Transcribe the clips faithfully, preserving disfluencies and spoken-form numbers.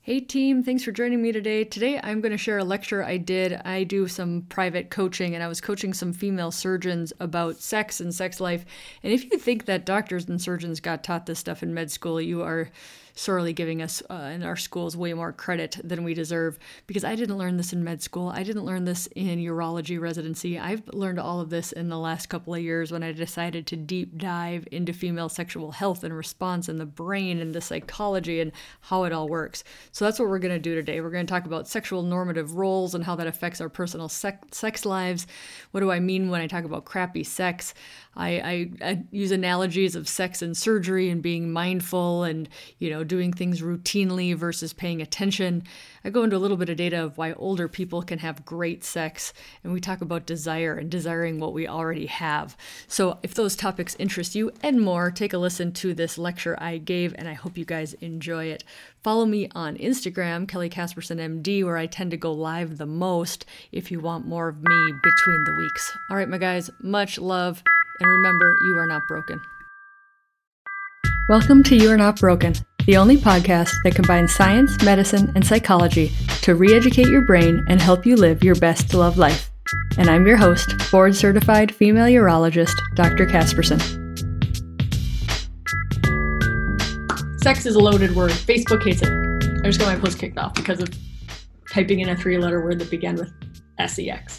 Hey team, thanks for joining me today. Today I'm going to share a lecture I did. I do some private coaching and I was coaching some female surgeons about sex and sex life. And if you think that doctors and surgeons got taught this stuff in med school, you are sorely giving us uh, in our schools way more credit than we deserve, because I didn't learn this in med school. I didn't learn this in urology residency. I've learned all of this in the last couple of years when I decided to deep dive into female sexual health and response and the brain and the psychology and how it all works. So that's what we're going to do today. We're going to talk about sexual normative roles and how that affects our personal sec- sex lives. What do I mean when I talk about crappy sex? I, I, I use analogies of sex and surgery and being mindful and, you know, doing things routinely versus paying attention. I go into a little bit of data of why older people can have great sex, and we talk about desire and desiring what we already have. So if those topics interest you and more, take a listen to this lecture I gave, and I hope you guys enjoy it. Follow me on Instagram, Kelly Casperson M D, where I tend to go live the most if you want more of me between the weeks. All right, my guys, much love. And remember, you are not broken. Welcome to You Are Not Broken, the only podcast that combines science, medicine, and psychology to re-educate your brain and help you live your best love life. And I'm your host, board-certified female urologist, Doctor Casperson. Sex is a loaded word. Facebook hates it. I just got my post kicked off because of typing in a three-letter word that began with S E X.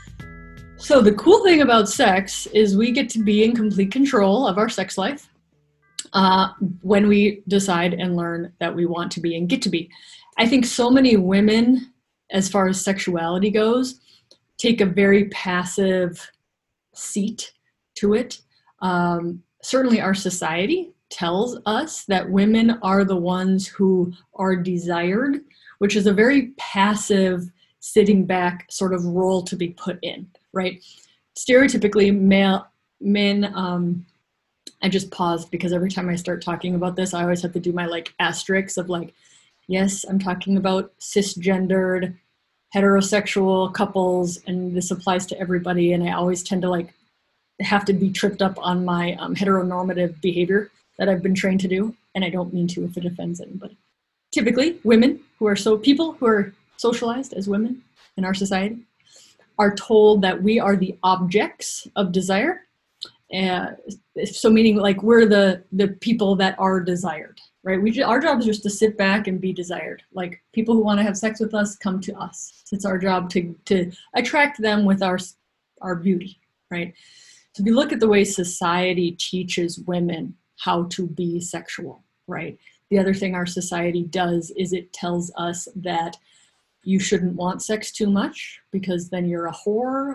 So the cool thing about sex is we get to be in complete control of our sex life uh, when we decide and learn that we want to be and get to be. I think so many women, as far as sexuality goes, take a very passive seat to it. Um, certainly our society tells us that women are the ones who are desired, which is a very passive, sitting back sort of role to be put in. Right? Stereotypically, male men, um, I just paused because every time I start talking about this, I always have to do my like asterisks of like, yes, I'm talking about cisgendered, heterosexual couples, and this applies to everybody. And I always tend to like have to be tripped up on my um, heteronormative behavior that I've been trained to do. And I don't mean to if it offends anybody. Typically, women who are so people who are socialized as women in our society are told that we are the objects of desire. Uh, so meaning like we're the, the people that are desired, right? We, our job is just to sit back and be desired. Like people who want to have sex with us come to us. It's our job to, to attract them with our, our beauty, right? So if you look at the way society teaches women how to be sexual, right? The other thing our society does is it tells us that you shouldn't want sex too much because then you're a whore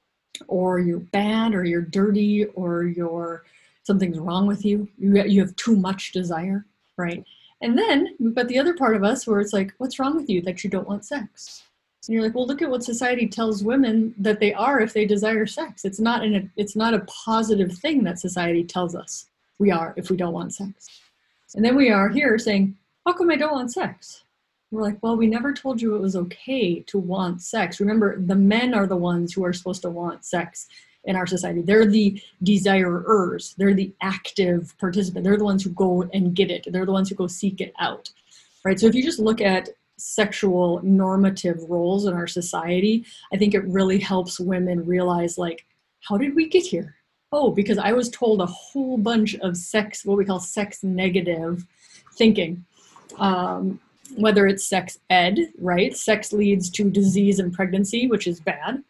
or you're bad or you're dirty or you're something's wrong with you. You, you have too much desire, right? And then we've got the other part of us where it's like, what's wrong with you that you don't want sex? And you're like, well, look at what society tells women that they are if they desire sex. It's not in a, it's not a positive thing that society tells us we are if we don't want sex. And then we are here saying, how come I don't want sex? We're like, well, we never told you it was okay to want sex. Remember, the men are the ones who are supposed to want sex in our society. They're the desirers. They're the active participant. They're the ones who go and get it. They're the ones who go seek it out, right? So if you just look at sexual normative roles in our society, I think it really helps women realize, like, how did we get here? Oh, because I was told a whole bunch of sex, what we call sex negative thinking. Um, whether it's sex ed, right? Sex leads to disease and pregnancy, which is bad.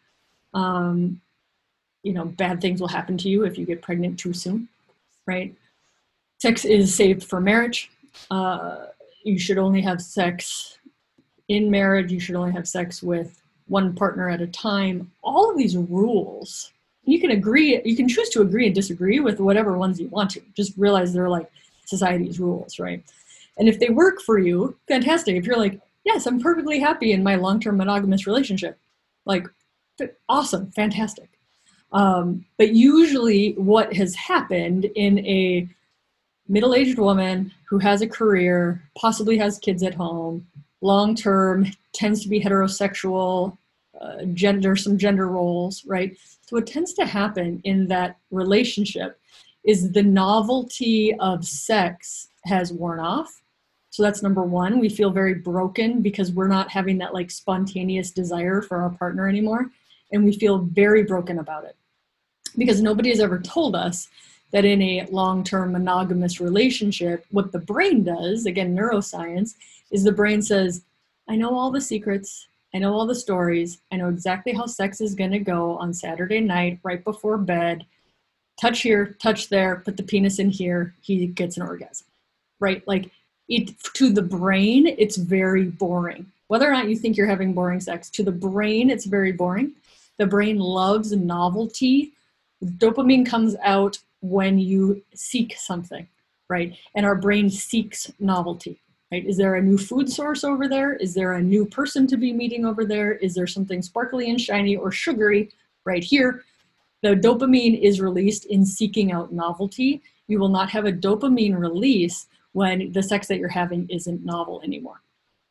Um, you know, bad things will happen to you if you get pregnant too soon, right? Sex is saved for marriage. Uh, you should only have sex in marriage. You should only have sex with one partner at a time. All of these rules, you can agree, you can choose to agree and disagree with whatever ones you want to. Just realize they're like society's rules, right? And if they work for you, fantastic. If you're like, yes, I'm perfectly happy in my long-term monogamous relationship, like, awesome, fantastic. Um, but usually what has happened in a middle-aged woman who has a career, possibly has kids at home, long-term, tends to be heterosexual, uh, gender, some gender roles, right? So what tends to happen in that relationship is the novelty of sex has worn off. So that's number one. We feel very broken because we're not having that like spontaneous desire for our partner anymore. And we feel very broken about it because nobody has ever told us that in a long-term monogamous relationship, what the brain does, again, neuroscience, is the brain says, I know all the secrets, I know all the stories, I know exactly how sex is gonna go on Saturday night, right before bed, touch here, touch there, put the penis in here, he gets an orgasm, right? Like, it, to the brain, it's very boring. Whether or not you think you're having boring sex, to the brain, it's very boring. The brain loves novelty. Dopamine comes out when you seek something, right? And our brain seeks novelty, right? Is there a new food source over there? Is there a new person to be meeting over there? Is there something sparkly and shiny or sugary right here? The dopamine is released in seeking out novelty. You will not have a dopamine release when the sex that you're having isn't novel anymore.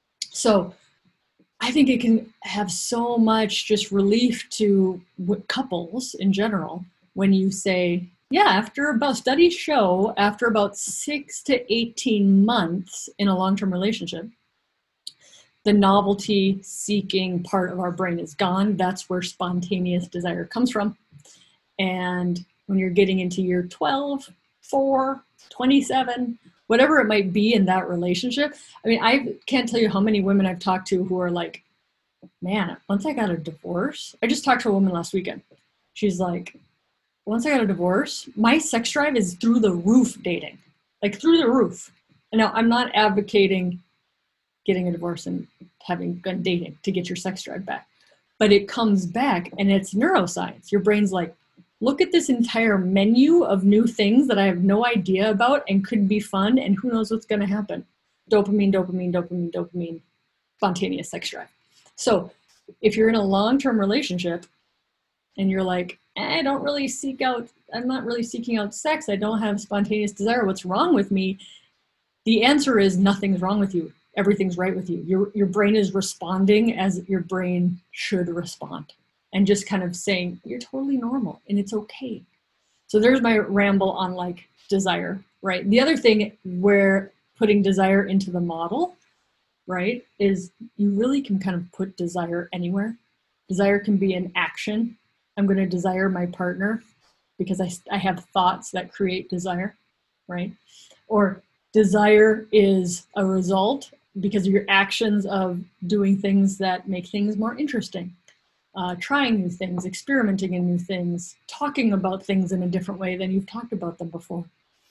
So I think it can have so much just relief to couples in general when you say, yeah, after about, studies show after about six to eighteen months in a long-term relationship, the novelty seeking part of our brain is gone. That's where spontaneous desire comes from. And when you're getting into year twelve, four, twenty-seven, whatever it might be in that relationship. I mean, I can't tell you how many women I've talked to who are like, man, once I got a divorce, I just talked to a woman last weekend. She's like, once I got a divorce, my sex drive is through the roof dating, like through the roof. And now I'm not advocating getting a divorce and having good dating to get your sex drive back, but it comes back and it's neuroscience. Your brain's like, look at this entire menu of new things that I have no idea about and could be fun, and who knows what's going to happen. Dopamine, dopamine, dopamine, dopamine, spontaneous sex drive. So if you're in a long-term relationship and you're like, I don't really seek out, I'm not really seeking out sex, I don't have spontaneous desire, what's wrong with me? The answer is nothing's wrong with you. Everything's right with you. Your, your brain is responding as your brain should respond. And just kind of saying, you're totally normal and it's okay. So there's my ramble on like desire, right? The other thing where putting desire into the model, right, is you really can kind of put desire anywhere. Desire can be an action. I'm going to desire my partner because I, I have thoughts that create desire, right? Or desire is a result because of your actions of doing things that make things more interesting. Uh, trying new things, experimenting in new things, talking about things in a different way than you've talked about them before.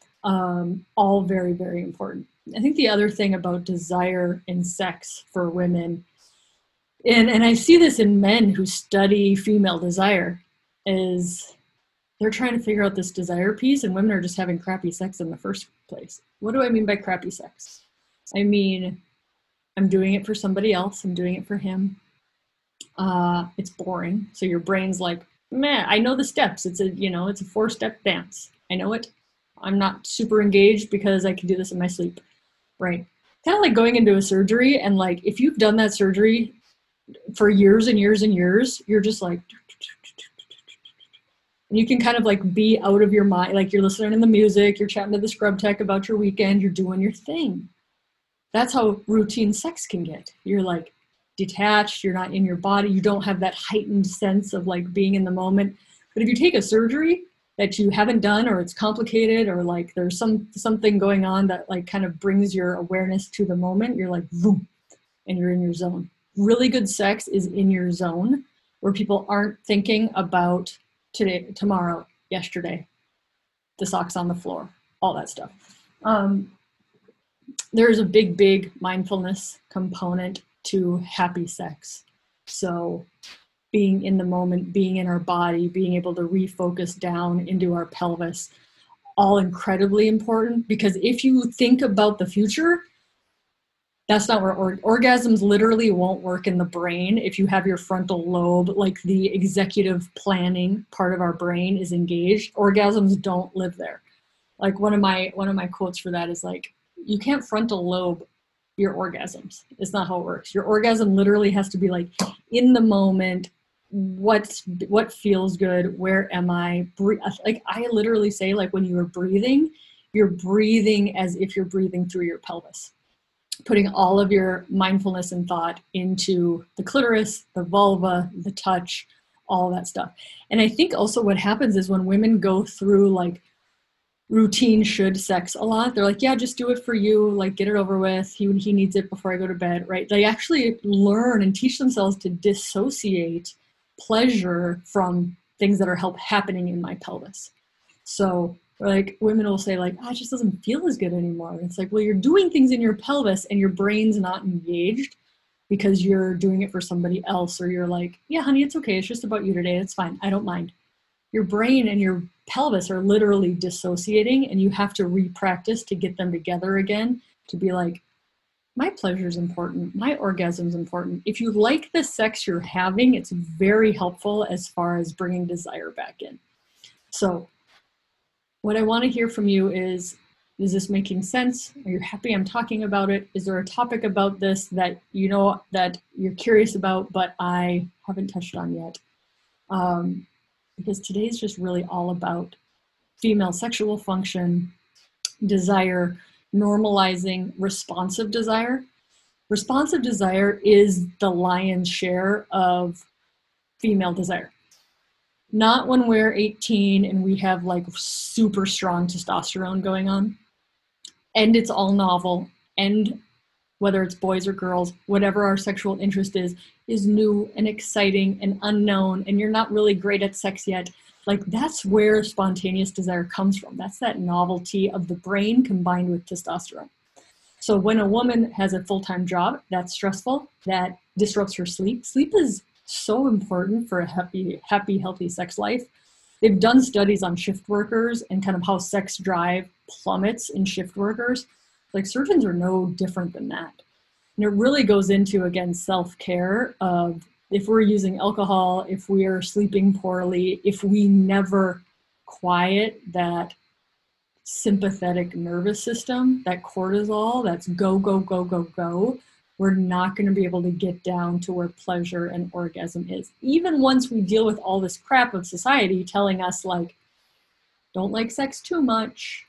Um, all very, very important. I think the other thing about desire in sex for women, and, and I see this in men who study female desire, is they're trying to figure out this desire piece, and women are just having crappy sex in the first place. What do I mean by crappy sex? I mean, I'm doing it for somebody else. I'm doing it for him. Uh, it's boring. So your brain's like, man, I know the steps. It's a, you know, it's a four step dance. I know it. I'm not super engaged because I can do this in my sleep. Right. Kind of like going into a surgery. And like, if you've done that surgery for years and years and years, you're just like, and you can kind of like be out of your mind. Like you're listening to the music, you're chatting to the scrub tech about your weekend, you're doing your thing. That's how routine sex can get. You're like, detached, you're not in your body, you don't have that heightened sense of like being in the moment. But if you take a surgery that you haven't done, or it's complicated, or like there's some something going on that like kind of brings your awareness to the moment, you're like boom, and you're in your zone. Really good sex is in your zone, where people aren't thinking about today, tomorrow, yesterday, the socks on the floor, all that stuff. Um, there's a big, big mindfulness component to happy sex. So being in the moment, being in our body, being able to refocus down into our pelvis, all incredibly important, because if you think about the future, that's not where or- orgasms literally won't work in the brain. If you have your frontal lobe, like the executive planning part of our brain is engaged, orgasms don't live there. Like one of my, one of my quotes for that is like, you can't frontal lobe your orgasms. It's not how it works. Your orgasm literally has to be like in the moment. What's what feels good? Where am I? Like I literally say, like when you are breathing, you're breathing as if you're breathing through your pelvis. putting all of your mindfulness and thought into the clitoris, the vulva, the touch, all that stuff. And I think also what happens is when women go through like routine should sex a lot, they're like, yeah, just do it for you, like get it over with. He, he needs it before I go to bed, right? They actually learn and teach themselves to dissociate pleasure from things that are help happening in my pelvis. So like women will say like, oh, it just doesn't feel as good anymore. And it's like, well, you're doing things in your pelvis and your brain's not engaged because you're doing it for somebody else, or you're like, yeah, honey, it's okay. It's just about you today. It's fine. I don't mind. Your brain and your pelvis are literally dissociating, and you have to re-practice to get them together again, to be like, my pleasure is important. My orgasm is important. If you like the sex you're having, it's very helpful as far as bringing desire back in. So what I want to hear from you is, is this making sense? Are you happy I'm talking about it? Is there a topic about this that you know that you're curious about, but I haven't touched on yet? Um, because today's just really all about female sexual function, desire, normalizing responsive desire. Responsive desire is the lion's share of female desire. Not when we're eighteen and we have like super strong testosterone going on, and it's all novel, and whether it's boys or girls, whatever our sexual interest is, is new and exciting and unknown, and you're not really great at sex yet. Like that's where spontaneous desire comes from. That's that novelty of the brain combined with testosterone. So when a woman has a full-time job, that's stressful, that disrupts her sleep. Sleep is so important for a happy, happy, healthy sex life. They've done studies on shift workers and kind of how sex drive plummets in shift workers. Like surgeons are no different than that. And it really goes into, again, self-care of if we're using alcohol, if we are sleeping poorly, if we never quiet that sympathetic nervous system, that cortisol, that's go, go, go, go, go, we're not going to be able to get down to where pleasure and orgasm is. Even once we deal with all this crap of society telling us like, don't like sex too much.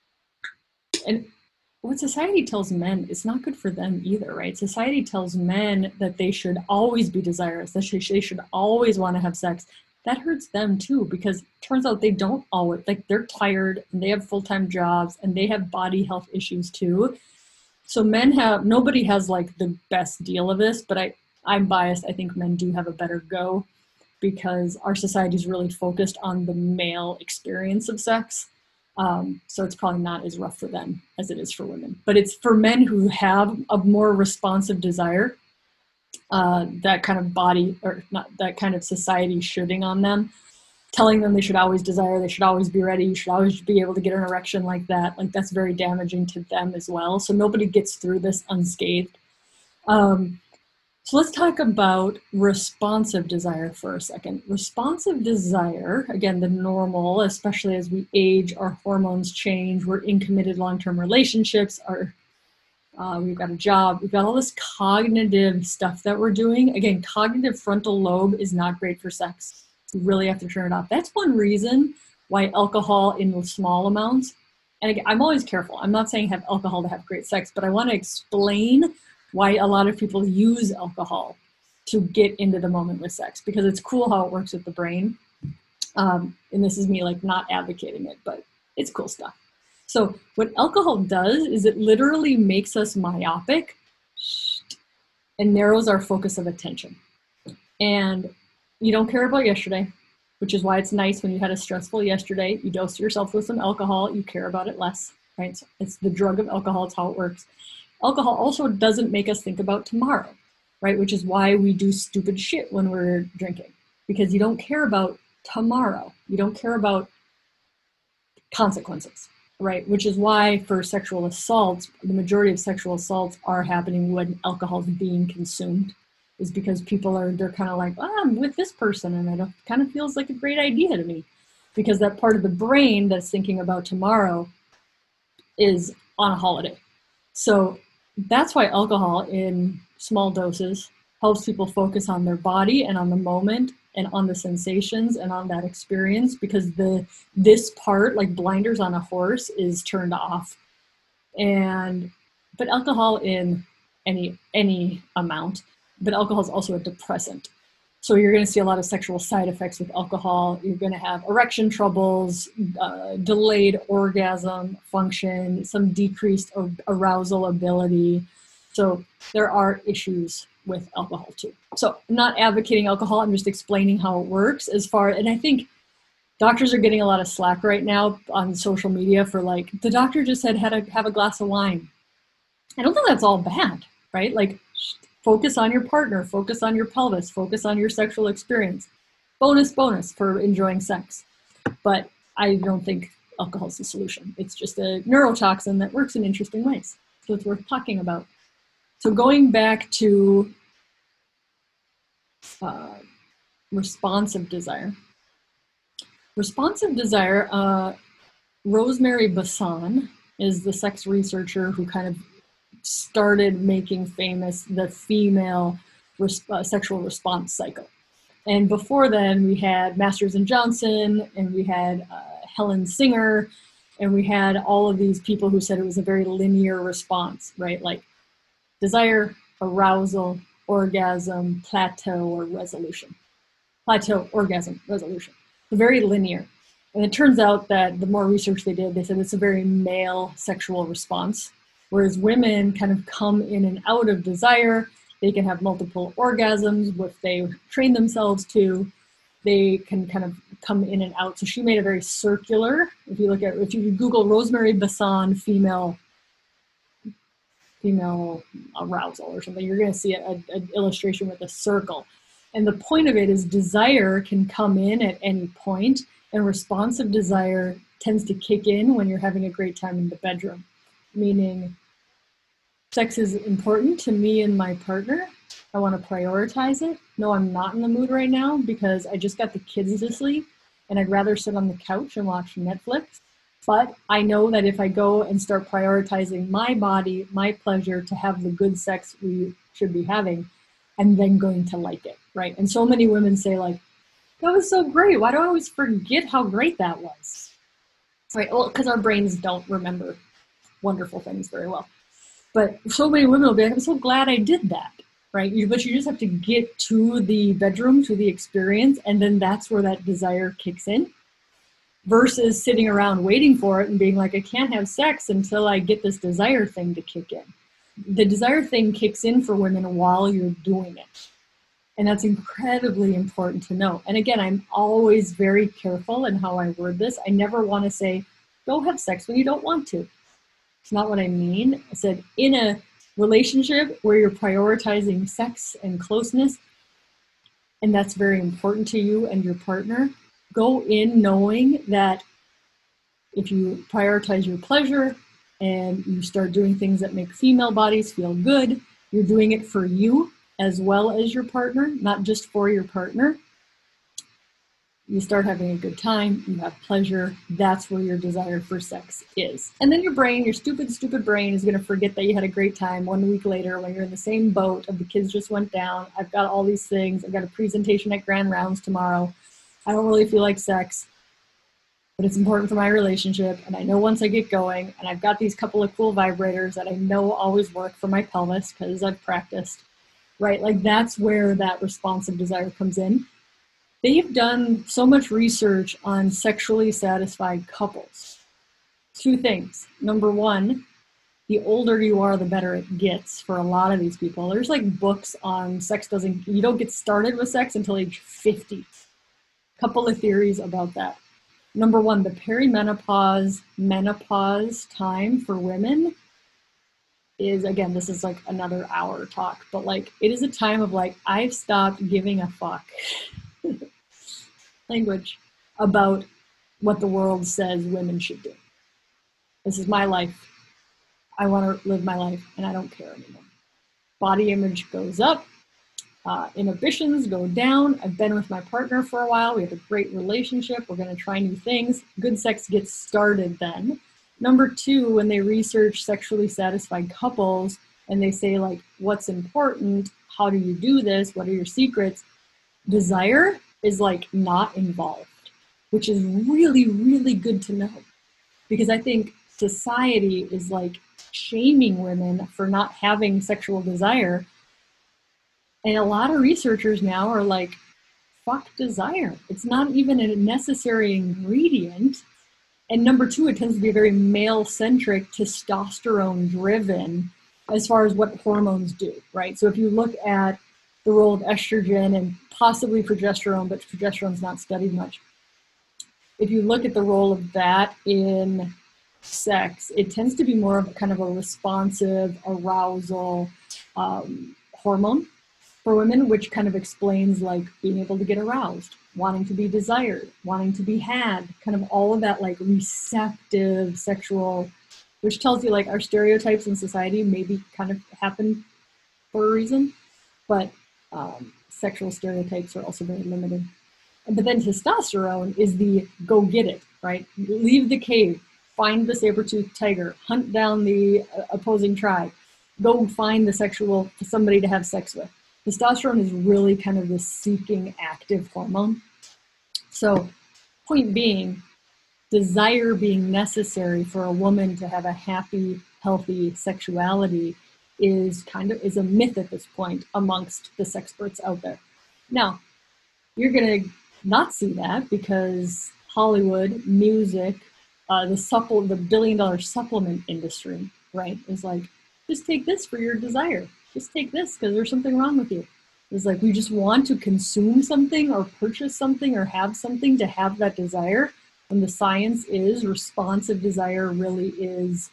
And what society tells men is not good for them either, right? Society tells men that they should always be desirous, that they should always want to have sex. That hurts them too, because it turns out they don't always, like they're tired and they have full-time jobs and they have body health issues too. So men have, nobody has like the best deal of this, but I, I'm biased. I think men do have a better go because our society is really focused on the male experience of sex. Um, so it's probably not as rough for them as it is for women. But it's for men who have a more responsive desire, uh, that kind of body, or not that kind of society shooting on them, telling them they should always desire, they should always be ready, you should always be able to get an erection like that. Like that's very damaging to them as well. So nobody gets through this unscathed. Um, so let's talk about responsive desire for a second. Responsive desire, again, the normal, especially as we age, our hormones change, we're in committed long-term relationships, our, uh, we've got a job, we've got all this cognitive stuff that we're doing. Again, cognitive frontal lobe is not great for sex. You really have to turn it off. That's one reason why alcohol in small amounts, and again, I'm always careful. I'm not saying have alcohol to have great sex, but I want to explain why a lot of people use alcohol to get into the moment with sex, because it's cool how it works with the brain. Um, and this is me like not advocating it, but it's cool stuff. So what alcohol does is it literally makes us myopic and narrows our focus of attention. And you don't care about yesterday, which is why it's nice when you had a stressful yesterday, you dose yourself with some alcohol, you care about it less, right? So it's the drug of alcohol, it's how it works. Alcohol also doesn't make us think about tomorrow, right? Which is why we do stupid shit when we're drinking, because you don't care about tomorrow. You don't care about consequences, right? Which is why for sexual assaults, the majority of sexual assaults are happening when alcohol is being consumed, is because people are, they're kind of like, oh, I'm with this person and it kind of feels like a great idea to me, because that part of the brain that's thinking about tomorrow is on a holiday. So that's why alcohol in small doses helps people focus on their body and on the moment and on the sensations and on that experience, because the this part, like blinders on a horse, is turned off. And but alcohol in any any amount, but alcohol is also a depressant. So you're going to see a lot of sexual side effects with alcohol. You're going to have erection troubles, uh, delayed orgasm function, some decreased arousal ability. So there are issues with alcohol too. So I'm not advocating alcohol. I'm just explaining how it works as far, and I think doctors are getting a lot of slack right now on social media for like, the doctor just said, had to have a glass of wine. I don't think that's all bad, right? Like, focus on your partner, focus on your pelvis, focus on your sexual experience. Bonus, bonus for enjoying sex. But I don't think alcohol is the solution. It's just a neurotoxin that works in interesting ways. So it's worth talking about. So going back to uh, responsive desire. Responsive desire, uh, Rosemary Basson is the sex researcher who kind of started making famous the female res- uh, sexual response cycle. And before then, we had Masters and Johnson, and we had uh, Helen Singer, and we had all of these people who said it was a very linear response, right? Like desire, arousal, orgasm, plateau, or resolution. Plateau, orgasm, resolution. Very linear. And it turns out that the more research they did, they said it's a very male sexual response. Whereas women kind of come in and out of desire. They can have multiple orgasms, if they train themselves to. They can kind of come in and out. So she made a very circular, if you look at, if you Google Rosemary Basson female female arousal or something, you're going to see an illustration with a circle. And the point of it is desire can come in at any point, and responsive desire tends to kick in when you're having a great time in the bedroom, meaning sex is important to me and my partner. I want to prioritize it. No, I'm not in the mood right now because I just got the kids to sleep and I'd rather sit on the couch and watch Netflix. But I know that if I go and start prioritizing my body, my pleasure to have the good sex we should be having, I'm then going to like it, right? And so many women say like, that was so great. Why do I always forget how great that was? Right, well, because our brains don't remember wonderful things very well. But so many women will be like, I'm so glad I did that, right? You, but you just have to get to the bedroom, to the experience, and then that's where that desire kicks in. Versus sitting around waiting for it and being like, I can't have sex until I get this desire thing to kick in. The desire thing kicks in for women while you're doing it. And that's incredibly important to know. And again, I'm always very careful in how I word this. I never want to say, go have sex when you don't want to. It's not what I mean. I said, in a relationship where you're prioritizing sex and closeness, and that's very important to you and your partner, go in knowing that if you prioritize your pleasure and you start doing things that make female bodies feel good, you're doing it for you as well as your partner, not just for your partner. You start having a good time, you have pleasure, that's where your desire for sex is. And then your brain, your stupid, stupid brain is going to forget that you had a great time one week later when you're in the same boat of the kids just went down, I've got all these things, I've got a presentation at Grand Rounds tomorrow, I don't really feel like sex, but it's important for my relationship, and I know once I get going, and I've got these couple of cool vibrators that I know always work for my pelvis because I've practiced, right? Like that's where that responsive desire comes in. They've done so much research on sexually satisfied couples. Two things. Number one, the older you are, the better it gets for a lot of these people. There's like books on sex doesn't, you don't get started with sex until age fifty. Couple of theories about that. Number one, the perimenopause, menopause time for women is, again, this is like another hour talk, but like it is a time of like, I've stopped giving a fuck. Language about what the world says women should do. This is my life. I want to live my life and I don't care anymore. Body image goes up. Uh, inhibitions go down. I've been with my partner for a while. We have a great relationship. We're going to try new things. Good sex gets started then. Number two, when they research sexually satisfied couples and they say like, what's important? How do you do this? What are your secrets? Desire is like not involved, which is really, really good to know. Because I think society is like shaming women for not having sexual desire. And a lot of researchers now are like, fuck desire. It's not even a necessary ingredient. And number two, it tends to be very male-centric, testosterone-driven as far as what hormones do, right? So if you look at the role of estrogen and possibly progesterone, but progesterone's not studied much. If you look at the role of that in sex, it tends to be more of a kind of a responsive arousal um, hormone for women, which kind of explains like being able to get aroused, wanting to be desired, wanting to be had, kind of all of that like receptive sexual, which tells you like our stereotypes in society maybe kind of happen for a reason, but um, sexual stereotypes are also very limited. But then testosterone is the go get it, right? Leave the cave, find the saber-toothed tiger, hunt down the uh, opposing tribe, go find the sexual, somebody to have sex with. Testosterone is really kind of the seeking active hormone. So point being, desire being necessary for a woman to have a happy, healthy sexuality is kind of is a myth at this point amongst the sexperts out there. Now, you're going to not see that because Hollywood, music, uh, the supple, the billion dollar supplement industry, right, is like, just take this for your desire. Just take this because there's something wrong with you. It's like we just want to consume something or purchase something or have something to have that desire. And the science is responsive desire really is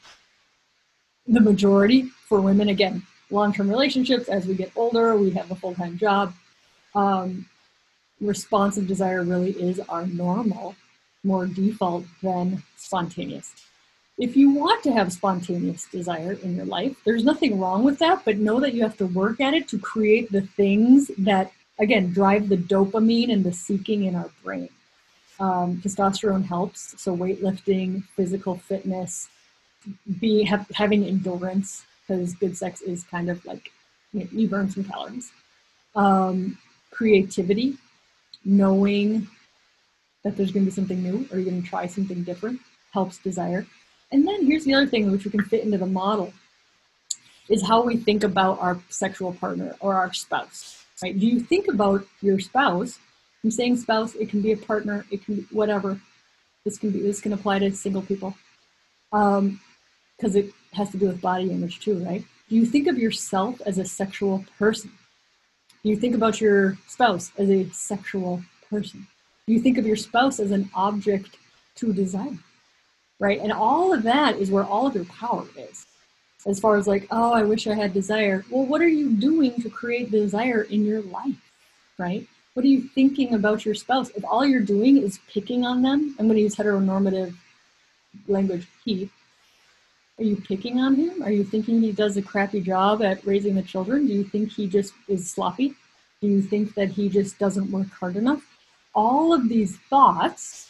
the majority for women. Again, long-term relationships, as we get older, we have a full-time job. Um, responsive desire really is our normal, more default than spontaneous. If you want to have spontaneous desire in your life, there's nothing wrong with that, but know that you have to work at it to create the things that, again, drive the dopamine and the seeking in our brain. Um, testosterone helps, so weightlifting, physical fitness, be have, having endurance, because good sex is kind of like, you know, you burn some calories. Um, creativity, knowing that there's going to be something new or you're going to try something different, helps desire. And then here's the other thing which we can fit into the model is how we think about our sexual partner or our spouse, right? Do you think about your spouse? I'm saying spouse, it can be a partner, it can be whatever. This can be, this can apply to single people. Um, because it has to do with body image too, right? Do you think of yourself as a sexual person? Do you think about your spouse as a sexual person? Do you think of your spouse as an object to desire? Right? And all of that is where all of your power is. As far as like, oh, I wish I had desire. Well, what are you doing to create desire in your life? Right? What are you thinking about your spouse? If all you're doing is picking on them, I'm going to use heteronormative language, he. Are you picking on him? Are you thinking he does a crappy job at raising the children? Do you think he just is sloppy? Do you think that he just doesn't work hard enough? All of these thoughts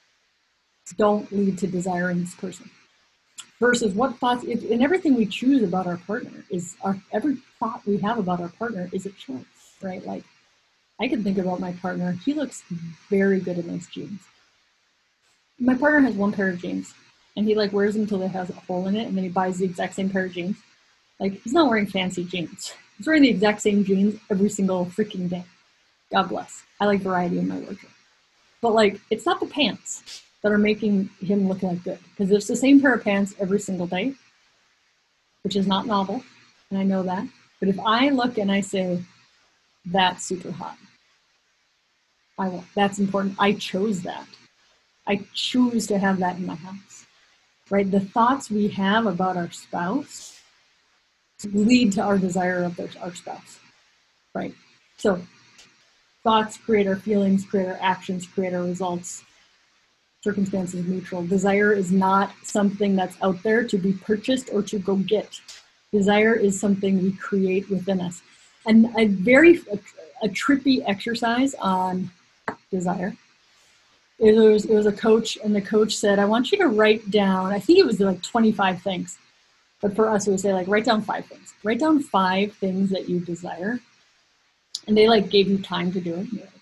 don't lead to desiring this person. Versus what thoughts, if, and everything we choose about our partner is, our, every thought we have about our partner is a choice, right? Like, I can think about my partner, he looks very good in those jeans. My partner has one pair of jeans, and he like wears them until they have a hole in it, and then he buys the exact same pair of jeans. Like, he's not wearing fancy jeans. He's wearing the exact same jeans every single freaking day. God bless. I like variety in my wardrobe. But like, it's not the pants that are making him look that good, because it's the same pair of pants every single day, which is not novel, and I know that. But if I look and I say, that's super hot, I will. That's important. I chose that. I choose to have that in my house, right? The thoughts we have about our spouse lead to our desire of their, our spouse, right? So thoughts create our feelings, create our actions, create our results. Circumstances neutral. Desire is not something that's out there to be purchased or to go get. Desire is something we create within us. And a very a, a trippy exercise on desire. It was, it was a coach, and the coach said, I want you to write down, I think it was like twenty-five things. But for us, it would say like, write down five things. Write down five things that you desire. And they like gave you time to do it. You're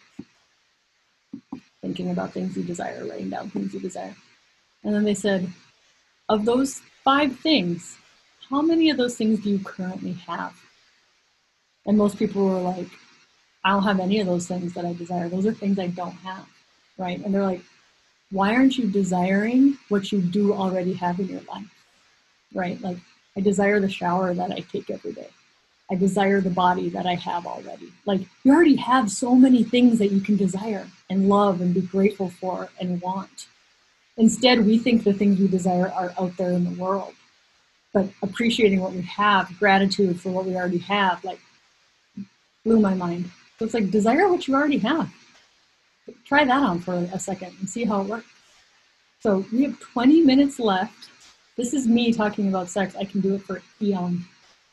like, thinking about things you desire, writing down things you desire. And then they said, of those five things, how many of those things do you currently have? And most people were like, I don't have any of those things that I desire. Those are things I don't have, right? And they're like, why aren't you desiring what you do already have in your life, right? Like, I desire the shower that I take every day. I desire the body that I have already. Like, you already have so many things that you can desire and love and be grateful for and want. Instead, we think the things we desire are out there in the world. But appreciating what we have, gratitude for what we already have, like, blew my mind. So it's like, desire what you already have. Try that on for a second and see how it works. So we have twenty minutes left. This is me talking about sex. I can do it for eons.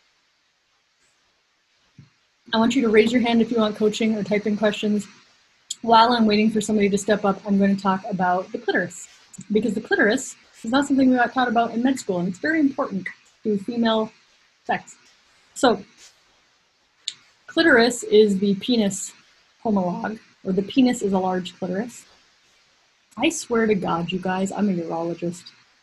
I want you to raise your hand if you want coaching or type in questions. While I'm waiting for somebody to step up, I'm going to talk about the clitoris. Because the clitoris is not something we got taught about in med school, and it's very important to female sex. So, clitoris is the penis homologue, or the penis is a large clitoris. I swear to God, you guys, I'm a urologist.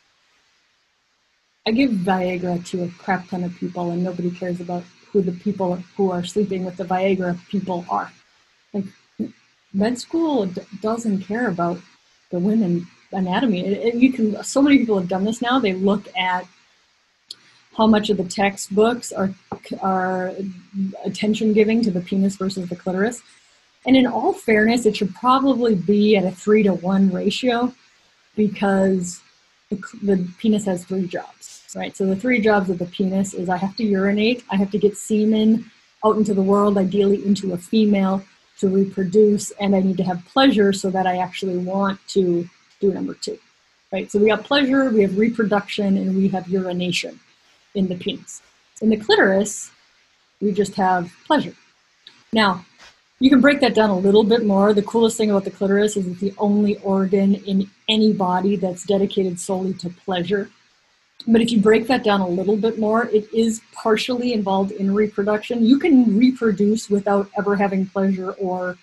I give Viagra to a crap ton of people, and nobody cares about who the people who are sleeping with the Viagra people are. Like, med school d- doesn't care about the women anatomy. It, it, you can. So many people have done this now. They look at how much of the textbooks are are attention giving to the penis versus the clitoris. And in all fairness, it should probably be at a three to one ratio, because the, the penis has three jobs, right? So the three jobs of the penis is I have to urinate, I have to get semen out into the world, ideally into a female, to reproduce, and I need to have pleasure so that I actually want to do number two, right? So we have pleasure, we have reproduction, and we have urination in the penis. In the clitoris, we just have pleasure. Now, you can break that down a little bit more. The coolest thing about the clitoris is it's the only organ in any body that's dedicated solely to pleasure. But if you break that down a little bit more, it is partially involved in reproduction. You can reproduce without ever having pleasure or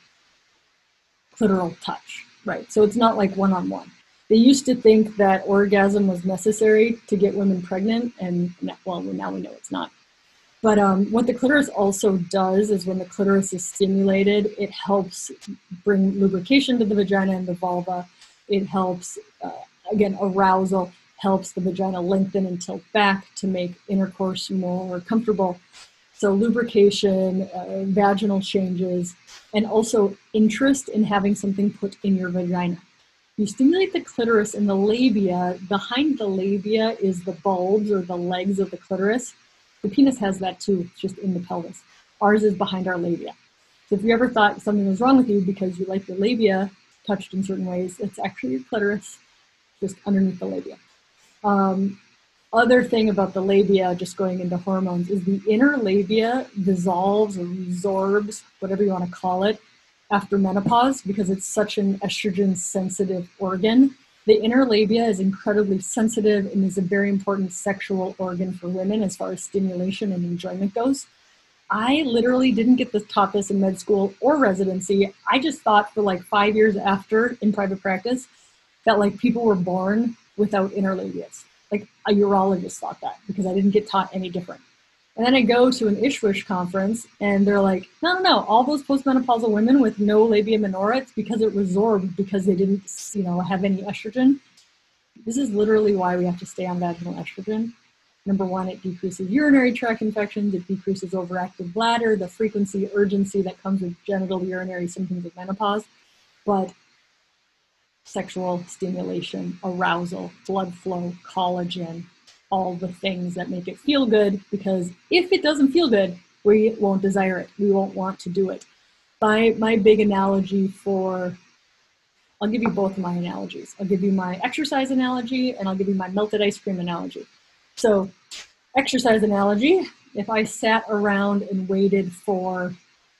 clitoral touch, right? So it's not like one-on-one. They used to think that orgasm was necessary to get women pregnant, and well, now we know it's not. But um, what the clitoris also does is when the clitoris is stimulated, it helps bring lubrication to the vagina and the vulva. It helps, uh, again, arousal, helps the vagina lengthen and tilt back to make intercourse more comfortable. So lubrication, uh, vaginal changes, and also interest in having something put in your vagina. You stimulate the clitoris in the labia. Behind the labia is the bulbs or the legs of the clitoris. The penis has that too, it's just in the pelvis. Ours is behind our labia. So if you ever thought something was wrong with you because you like your labia touched in certain ways, it's actually your clitoris, just underneath the labia. Um, other thing about the labia, just going into hormones, is the inner labia dissolves or resorbs, whatever you want to call it, after menopause, because it's such an estrogen-sensitive organ. The inner labia is incredibly sensitive and is a very important sexual organ for women as far as stimulation and enjoyment goes. I literally didn't get this taught this in med school or residency. I just thought for like five years after in private practice that like people were born without inner labias. Like a urologist thought that because I didn't get taught any different. And then I go to an Ishwish conference and they're like, no, no, no, all those postmenopausal women with no labia minora, it's because it resorbed because they didn't, you know, have any estrogen. This is literally why we have to stay on vaginal estrogen. Number one, it decreases urinary tract infections, it decreases overactive bladder, the frequency, urgency that comes with genital urinary symptoms of menopause, but sexual stimulation, arousal, blood flow, collagen, all the things that make it feel good, because if it doesn't feel good, we won't desire it. We won't want to do it. My, my big analogy for, I'll give you both of my analogies. I'll give you my exercise analogy and I'll give you my melted ice cream analogy. So exercise analogy, if I sat around and waited for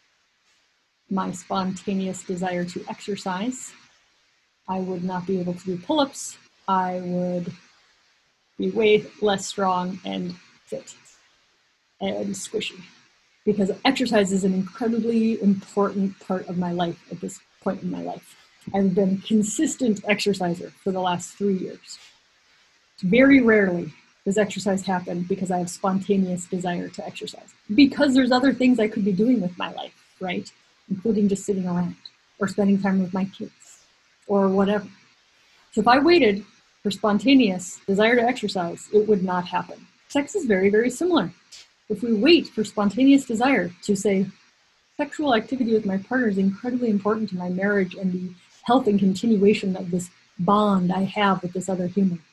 my spontaneous desire to exercise, I would not be able to do pull-ups. I would be way less strong and fit and squishy, because exercise is an incredibly important part of my life at this point in my life. I've been a consistent exerciser for the last three years. Very rarely does exercise happen because I have spontaneous desire to exercise? Because there's other things I could be doing with my life, right? Including just sitting around or spending time with my kids or whatever. So if I waited for spontaneous desire to exercise, it would not happen. Sex is very, very similar. If we wait for spontaneous desire to say, sexual activity with my partner is incredibly important to my marriage and the health and continuation of this bond I have with this other human.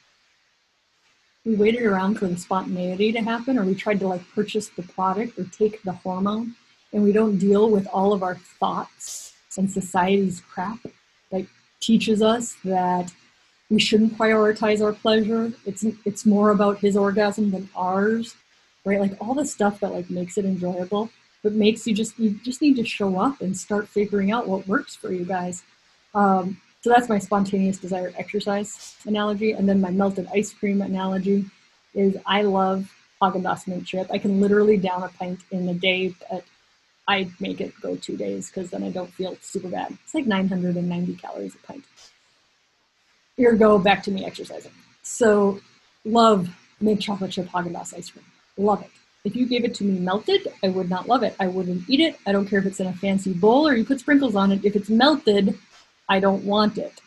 We waited around for the spontaneity to happen, or we tried to like purchase the product or take the hormone, and we don't deal with all of our thoughts and society's crap that teaches us that we shouldn't prioritize our pleasure. It's it's more about his orgasm than ours, right? Like all the stuff that like makes it enjoyable, but makes you just you just need to show up and start figuring out what works for you guys. Um, So that's my spontaneous desire exercise analogy. And then my melted ice cream analogy is I love Haagen-Dazs mint chip. I can literally down a pint in a day, but I make it go two days because then I don't feel super bad. It's like nine hundred ninety calories a pint. Here we go, back to me exercising. So love mint chocolate chip Haagen-Dazs ice cream. Love it. If you gave it to me melted, I would not love it. I wouldn't eat it. I don't care if it's in a fancy bowl or you put sprinkles on it. If it's melted, I don't want it.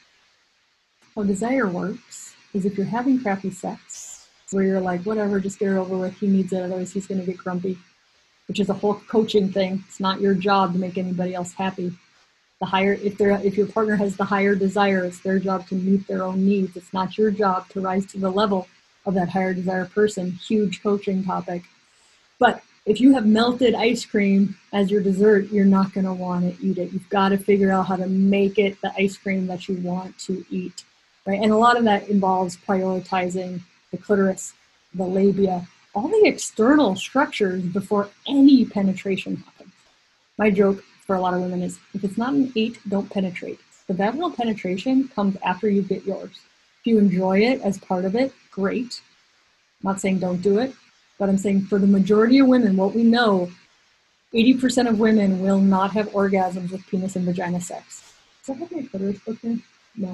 How desire works is if you're having crappy sex, where you're like, whatever, just get it over with, he needs it, otherwise he's gonna get grumpy, which is a whole coaching thing. It's not your job to make anybody else happy. The higher, if they're, if your partner has the higher desire, it's their job to meet their own needs. It's not your job to rise to the level of that higher desire person. Huge coaching topic. But if you have melted ice cream as your dessert, you're not going to want to eat it. You've got to figure out how to make it the ice cream that you want to eat, right? And a lot of that involves prioritizing the clitoris, the labia, all the external structures before any penetration happens. My joke for a lot of women is, if it's not an eight, don't penetrate. The vaginal penetration comes after you get yours. If you enjoy it as part of it, great. I'm not saying don't do it. But I'm saying for the majority of women, what we know, eighty percent of women will not have orgasms with penis and vagina sex. Does that have my clitoris book here? No.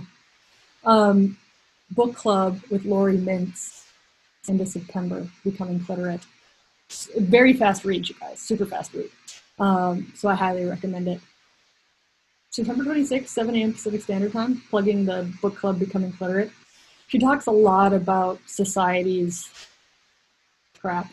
Um, book club with Lori Mintz, end of September, Becoming Clitorate. Very fast read, you guys, super fast read. Um, so I highly recommend it. September twenty-sixth, seven a.m. Pacific Standard Time, plugging the book club Becoming Clitorate. She talks a lot about society's crap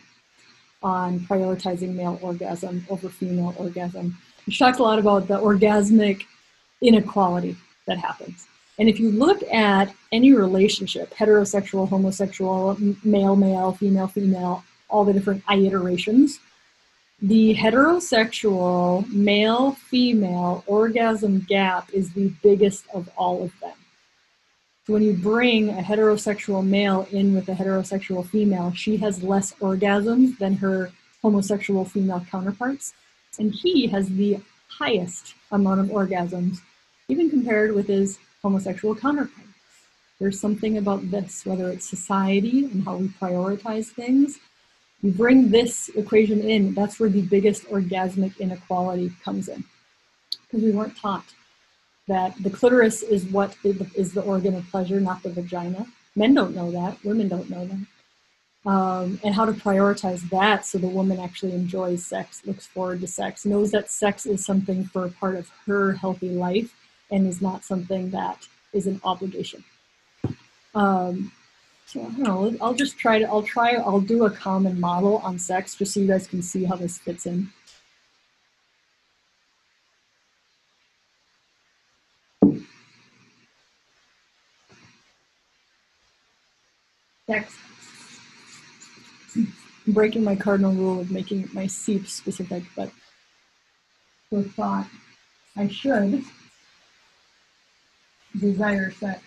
on prioritizing male orgasm over female orgasm. She talks a lot about the orgasmic inequality that happens. And if you look at any relationship, heterosexual, homosexual, male, male, female, female, all the different iterations, the heterosexual male, female orgasm gap is the biggest of all of them. So when you bring a heterosexual male in with a heterosexual female, she has less orgasms than her homosexual female counterparts. And he has the highest amount of orgasms, even compared with his homosexual counterpart. There's something about this, whether it's society and how we prioritize things. You bring this equation in, that's where the biggest orgasmic inequality comes in. Because we weren't taught that the clitoris is what is the organ of pleasure, not the vagina. Men don't know that. Women don't know that. Um, and how to prioritize that so the woman actually enjoys sex, looks forward to sex, knows that sex is something for a part of her healthy life and is not something that is an obligation. Um, so I don't know, I'll just try to, I'll try, I'll do a common model on sex just so you guys can see how this fits in. Sex. I'm breaking my cardinal rule of making my seep specific, but so thought I should desire sex.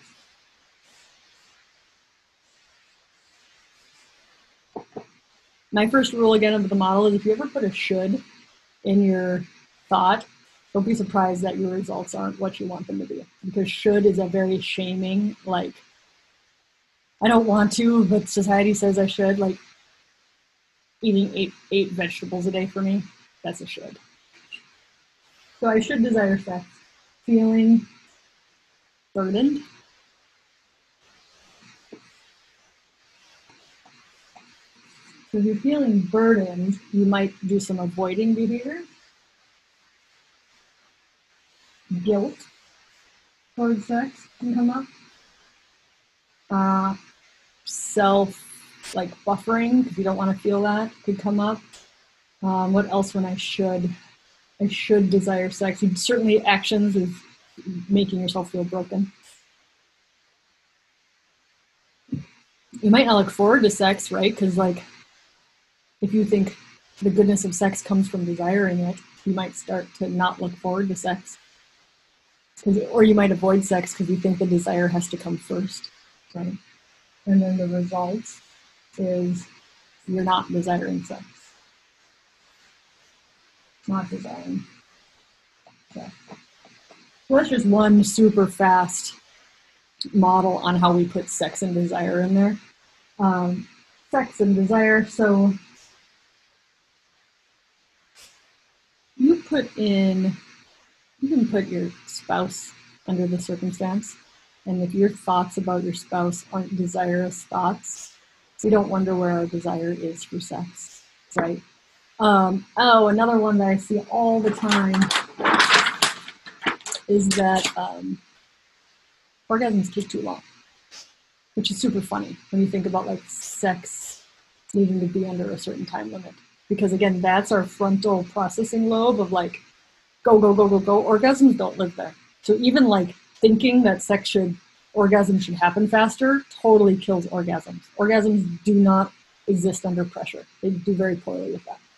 My first rule again of the model is if you ever put a should in your thought, don't be surprised that your results aren't what you want them to be. Because should is a very shaming, like, I don't want to, but society says I should. Like, eating eight, eight vegetables a day for me, that's a should. So I should desire sex. Feeling burdened. So if you're feeling burdened, you might do some avoiding behavior. Guilt towards sex can come up. Uh, self, like buffering, because you don't want to feel that, could come up. Um, what else when I should? I should desire sex. You'd certainly actions of making yourself feel broken. You might not look forward to sex, right? Because like, if you think the goodness of sex comes from desiring it, you might start to not look forward to sex. Or you might avoid sex because you think the desire has to come first, right? And then the result is you're not desiring sex. Not desiring sex. Well, that's just one super fast model on how we put sex and desire in there. Um, sex and desire, so you put in, you can put your spouse under the circumstance, and if your thoughts about your spouse aren't desirous thoughts, we don't wonder where our desire is for sex, right? Um, oh, another one that I see all the time is that um, orgasms take too long, which is super funny when you think about like sex needing to be under a certain time limit. Because again, that's our frontal processing lobe of like, go, go, go, go, go. Orgasms don't live there. So even like thinking that sex should, orgasm should happen faster totally kills orgasms. Orgasms do not exist under pressure. They do very poorly with that.